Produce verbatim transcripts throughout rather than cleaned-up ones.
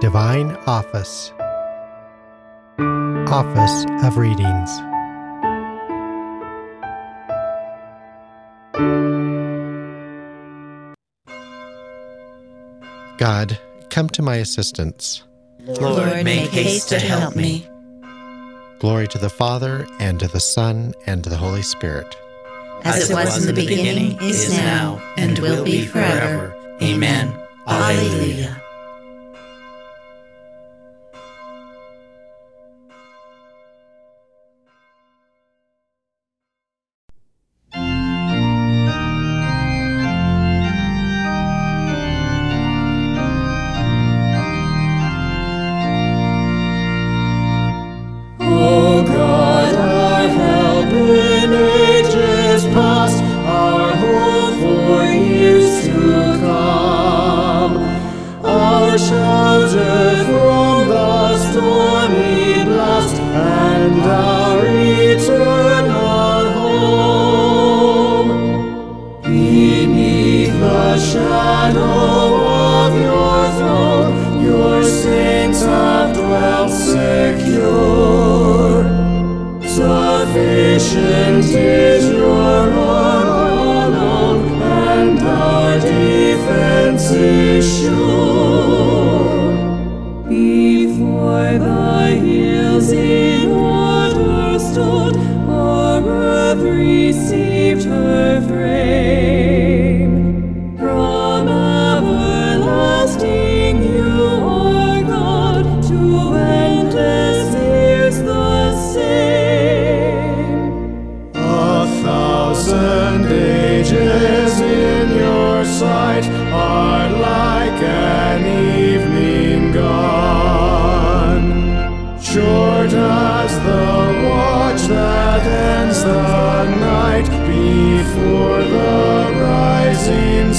Divine Office. Office of Readings. God, come to my assistance. Lord, make haste to help me. Glory to the Father, and to the Son, and to the Holy Spirit. As it was in the beginning, is now, and will be forever. Amen. Alleluia. O God, our help in ages past, our hope for years to come, our shelter from the stormy blast, and our eternal home. Beneath the shadow of your throne, your saints have dwelt secure. Sufficient is your arm alone, and our defense is sure. Before the hills in order stood, our earth received her frame. From everlasting you are God, to endless years the same. A thousand ages in your sight are like an evening gone, short as the watch that ends the night before the rising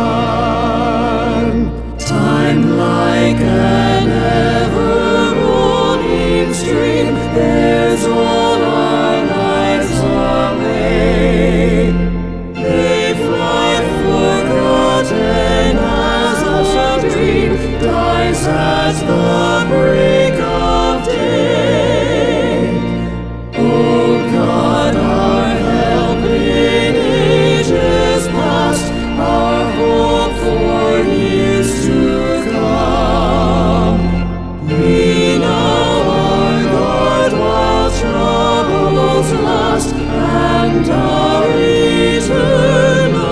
sun. Time like an ever-rolling stream bears all our lives away. They fly forgotten as a dream dies at the break of day. O God, our help in ages past, our hope for years to come. Be now our God while troubles last, and our eternal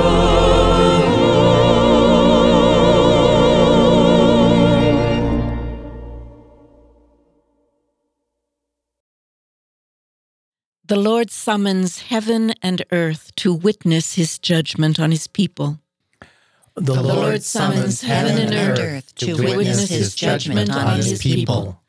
home. The Lord summons heaven and earth to witness his judgment on his people. The The Lord summons heaven and earth to witness his judgment on his people.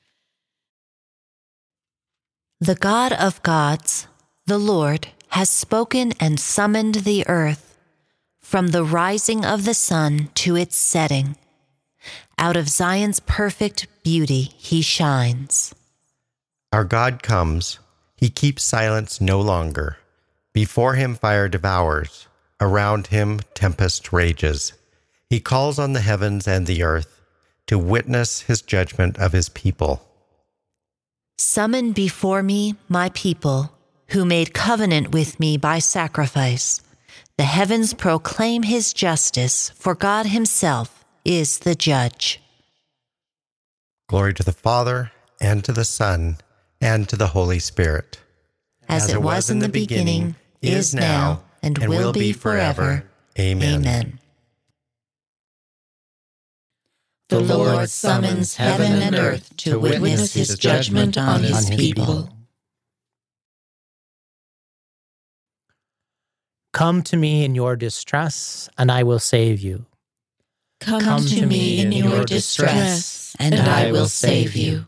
The God of gods, the Lord, has spoken and summoned the earth, from the rising of the sun to its setting. Out of Zion's perfect beauty he shines. Our God comes. He keeps silence no longer. Before him fire devours. Around him tempest rages. He calls on the heavens and the earth to witness his judgment of his people. Summon before me my people, who made covenant with me by sacrifice. The heavens proclaim his justice, for God himself is the judge. Glory to the Father, and to the Son, and to the Holy Spirit. As, As it was in the beginning, is now, and, and will be forever. Amen. Amen. The Lord summons heaven and earth to witness his judgment on his people. Come to me in your distress, and I will save you. Come, Come to me in your distress, and I will save you.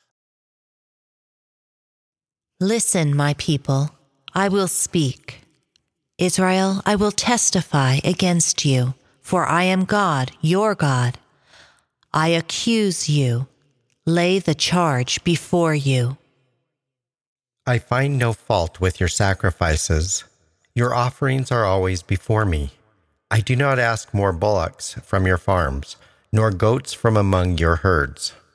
Listen, my people, I will speak. Israel, I will testify against you, for I am God, your God. I accuse you, lay the charge before you. I find no fault with your sacrifices. Your offerings are always before me. I do not ask more bullocks from your farms, nor goats from among your herds.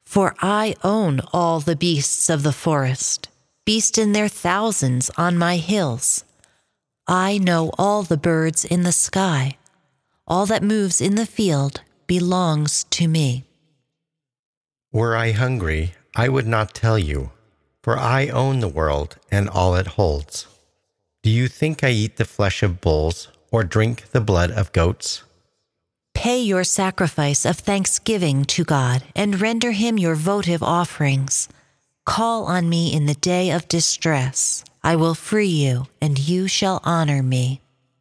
For I own all the beasts of the forest, beasts in their thousands on my hills. I know all the birds in the sky. All that moves in the field belongs to me. Were I hungry, I would not tell you, for I own the world and all it holds. Do you think I eat the flesh of bulls or drink the blood of goats? Pay your sacrifice of thanksgiving to God and render him your votive offerings. Call on me in the day of distress. I will free you, and you shall honor me.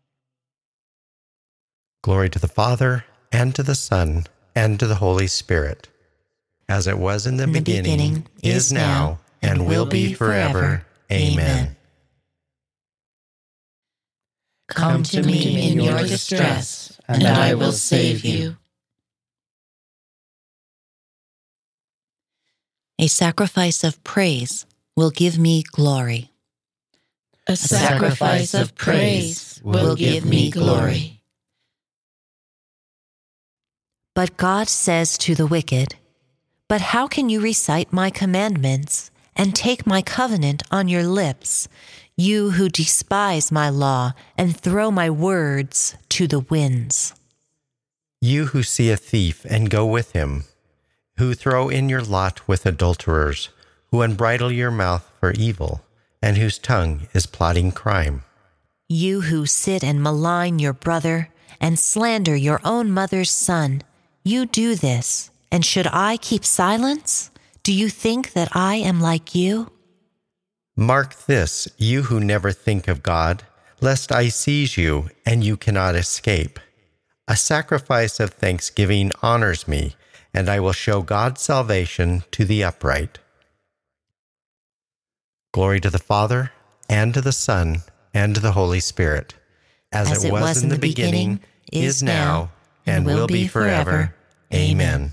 Glory to the Father, and to the Son, and to the Holy Spirit, as it was in the, In the beginning, beginning, is now, and will be forever. Amen. Come to me in your distress, and I will save you. A sacrifice of praise will give me glory. A sacrifice of praise will give me glory. But God says to the wicked, "But how can you recite my commandments and take my covenant on your lips, you who despise my law and throw my words to the winds?" You who see a thief and go with him, who throw in your lot with adulterers, who unbridle your mouth for evil, and whose tongue is plotting crime. You who sit and malign your brother and slander your own mother's son, you do this, and should I keep silence? Do you think that I am like you? Mark this, you who never think of God, lest I seize you and you cannot escape. A sacrifice of thanksgiving honors me, and I will show God's salvation to the upright. Glory to the Father, and to the Son, and to the Holy Spirit, as, as it, was, was in the beginning, beginning is now, and will be forever. Amen.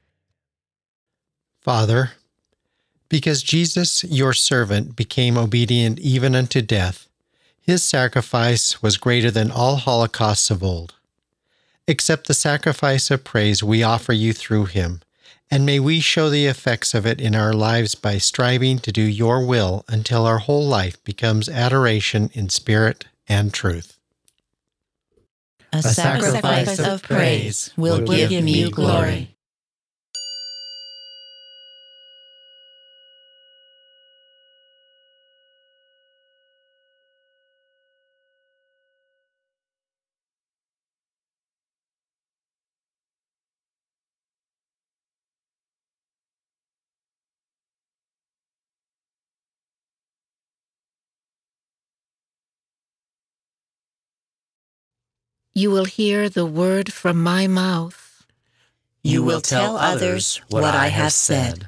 Father, because Jesus, your servant, became obedient even unto death, his sacrifice was greater than all holocausts of old. Accept the sacrifice of praise we offer you through him, and may we show the effects of it in our lives by striving to do your will until our whole life becomes adoration in spirit and truth. A, A sacrifice, sacrifice of praise will give you glory. You will hear the word from my mouth. You will tell others what I have said.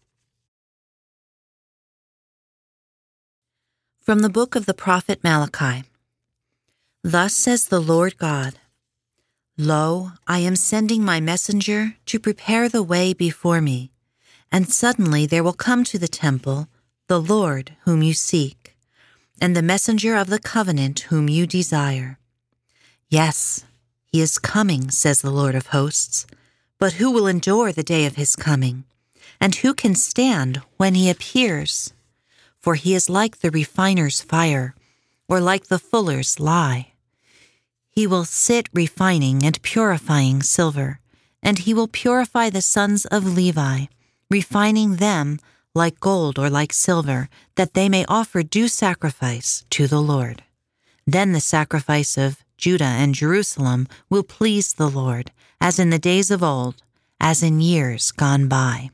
From the book of the prophet Malachi. Thus says the Lord God, "Lo, I am sending my messenger to prepare the way before me, and suddenly there will come to the temple the Lord whom you seek, and the messenger of the covenant whom you desire. Yes, he is coming, says the Lord of hosts, but who will endure the day of his coming? And who can stand when he appears? For he is like the refiner's fire, or like the fuller's lye. He will sit refining and purifying silver, and he will purify the sons of Levi, refining them like gold or like silver, that they may offer due sacrifice to the Lord. Then the sacrifice of Judah and Jerusalem will please the Lord, as in the days of old, as in years gone by.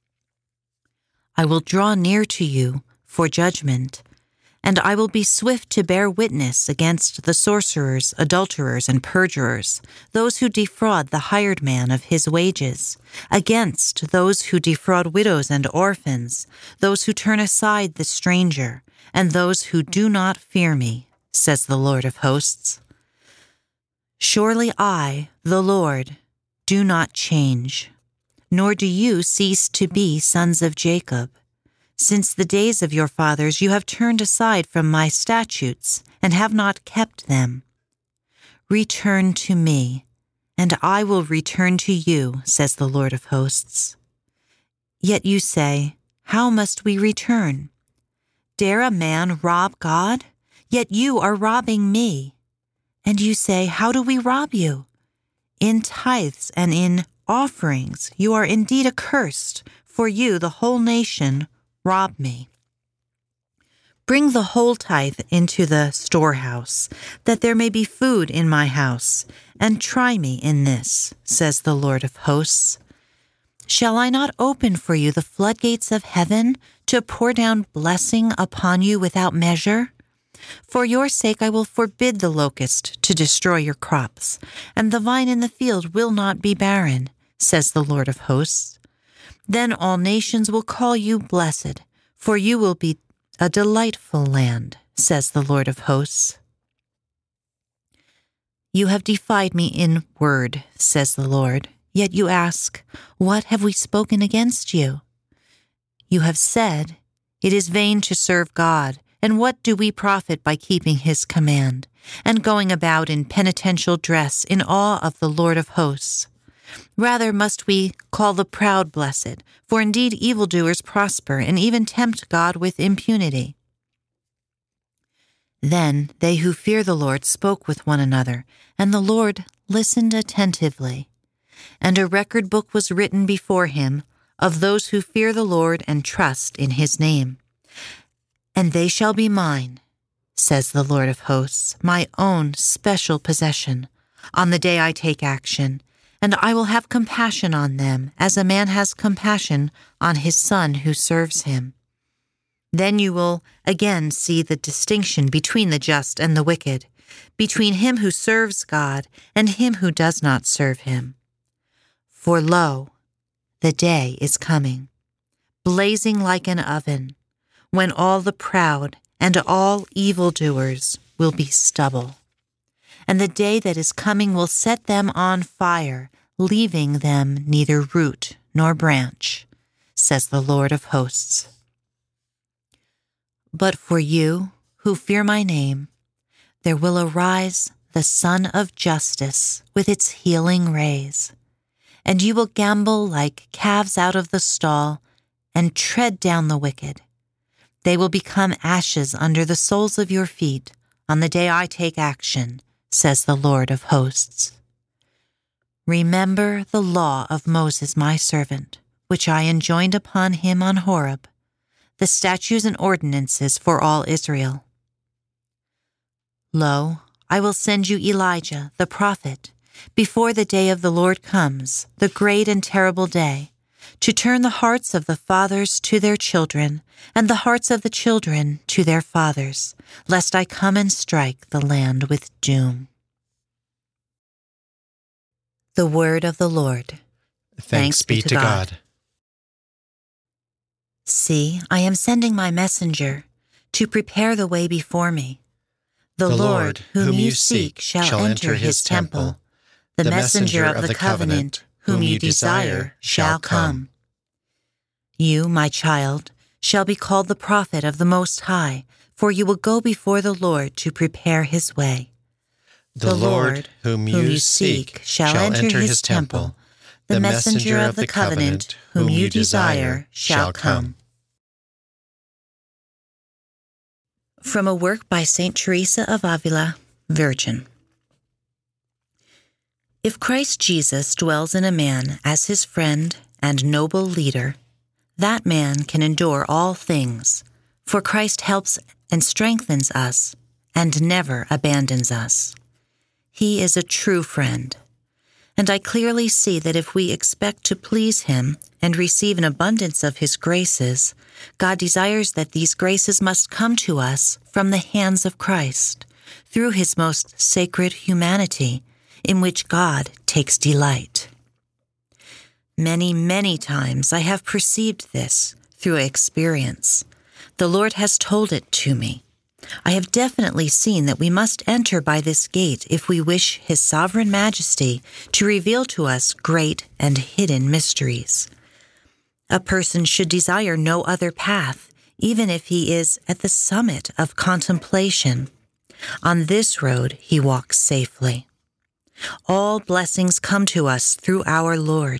I will draw near to you for judgment, and I will be swift to bear witness against the sorcerers, adulterers, and perjurers, those who defraud the hired man of his wages, against those who defraud widows and orphans, those who turn aside the stranger, and those who do not fear me, says the Lord of hosts. Surely I, the Lord, do not change, nor do you cease to be sons of Jacob. Since the days of your fathers you have turned aside from my statutes and have not kept them. Return to me, and I will return to you, says the Lord of hosts. Yet you say, how must we return? Dare a man rob God? Yet you are robbing me. And you say, how do we rob you? In tithes and in offerings you are indeed accursed, for you, the whole nation, rob me. Bring the whole tithe into the storehouse, that there may be food in my house, and try me in this, says the Lord of hosts. Shall I not open for you the floodgates of heaven to pour down blessing upon you without measure? For your sake I will forbid the locust to destroy your crops, and the vine in the field will not be barren, says the Lord of hosts. Then all nations will call you blessed, for you will be a delightful land, says the Lord of hosts. You have defied me in word, says the Lord. Yet you ask, what have we spoken against you? You have said, it is vain to serve God, and what do we profit by keeping his command, and going about in penitential dress in awe of the Lord of hosts? Rather must we call the proud blessed, for indeed evildoers prosper and even tempt God with impunity. Then they who fear the Lord spoke with one another, and the Lord listened attentively. And a record book was written before him of those who fear the Lord and trust in his name. And they shall be mine, says the Lord of hosts, my own special possession, on the day I take action, and I will have compassion on them as a man has compassion on his son who serves him. Then you will again see the distinction between the just and the wicked, between him who serves God and him who does not serve him. For lo, the day is coming, blazing like an oven, when all the proud and all evildoers will be stubble. And the day that is coming will set them on fire, leaving them neither root nor branch, says the Lord of hosts. But for you who fear my name, there will arise the Sun of Justice with its healing rays. And you will gambol like calves out of the stall and tread down the wicked. They will become ashes under the soles of your feet on the day I take action, says the Lord of hosts. Remember the law of Moses my servant, which I enjoined upon him on Horeb, the statutes and ordinances for all Israel. Lo, I will send you Elijah, the prophet, before the day of the Lord comes, the great and terrible day, to turn the hearts of the fathers to their children, and the hearts of the children to their fathers, lest I come and strike the land with doom. The word of the Lord. Thanks, Thanks be, be to God. God. See, I am sending my messenger to prepare the way before me. The, the Lord, whom, whom you seek, shall, shall enter his temple. The messenger of the covenant, whom you desire, shall come. You, my child, shall be called the prophet of the Most High, for you will go before the Lord to prepare his way. The Lord, whom you seek, shall enter his temple. The messenger of the covenant, whom you desire, shall come. From a work by Saint Teresa of Avila, Virgin. If Christ Jesus dwells in a man as his friend and noble leader, that man can endure all things, for Christ helps and strengthens us and never abandons us. He is a true friend, and I clearly see that if we expect to please him and receive an abundance of his graces, God desires that these graces must come to us from the hands of Christ, through his most sacred humanity, in which God takes delight. Many, many times I have perceived this through experience. The Lord has told it to me. I have definitely seen that we must enter by this gate if we wish His sovereign majesty to reveal to us great and hidden mysteries. A person should desire no other path, even if he is at the summit of contemplation. On this road he walks safely. All blessings come to us through our Lord.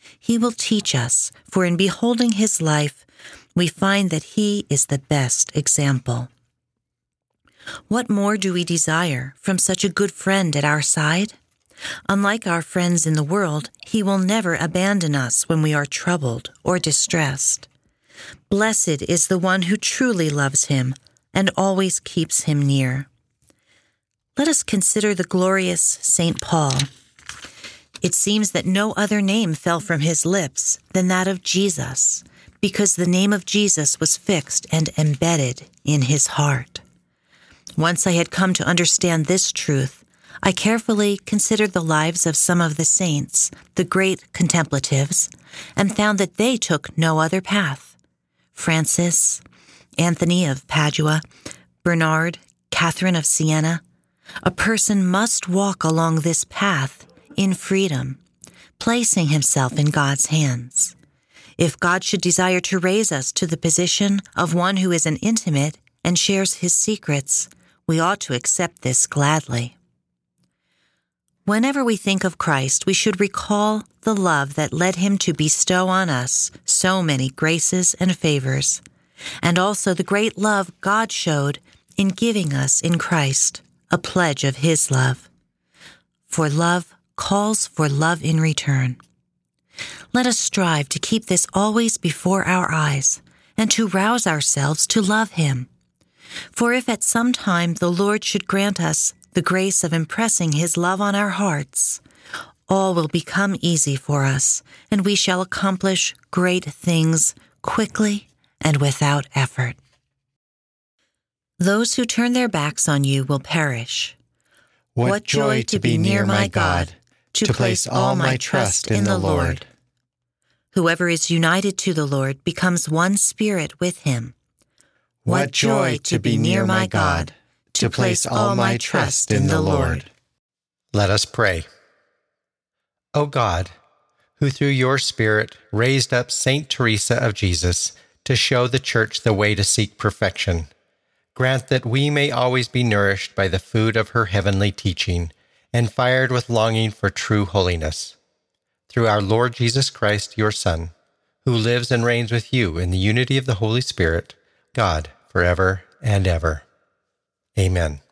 He will teach us, for in beholding his life, we find that he is the best example. What more do we desire from such a good friend at our side? Unlike our friends in the world, he will never abandon us when we are troubled or distressed. Blessed is the one who truly loves him and always keeps him near. Let us consider the glorious Saint Paul. It seems that no other name fell from his lips than that of Jesus, because the name of Jesus was fixed and embedded in his heart. Once I had come to understand this truth, I carefully considered the lives of some of the saints, the great contemplatives, and found that they took no other path. Francis, Anthony of Padua, Bernard, Catherine of Siena. A person must walk along this path in freedom, placing himself in God's hands. If God should desire to raise us to the position of one who is an intimate and shares his secrets, we ought to accept this gladly. Whenever we think of Christ, we should recall the love that led him to bestow on us so many graces and favors, and also the great love God showed in giving us in Christ a pledge of his love. For love calls for love in return. Let us strive to keep this always before our eyes and to rouse ourselves to love him. For if at some time the Lord should grant us the grace of impressing his love on our hearts, all will become easy for us, and we shall accomplish great things quickly and without effort. Those who turn their backs on you will perish. What, what joy to be near my God, to place all my trust in the Lord. Whoever is united to the Lord becomes one spirit with him. What joy to be near my God, to place all my trust in the Lord. Let us pray. O God, who through your Spirit raised up Saint Teresa of Jesus to show the Church the way to seek perfection, grant that we may always be nourished by the food of her heavenly teaching and fired with longing for true holiness. Through our Lord Jesus Christ, your Son, who lives and reigns with you in the unity of the Holy Spirit, God, forever and ever. Amen.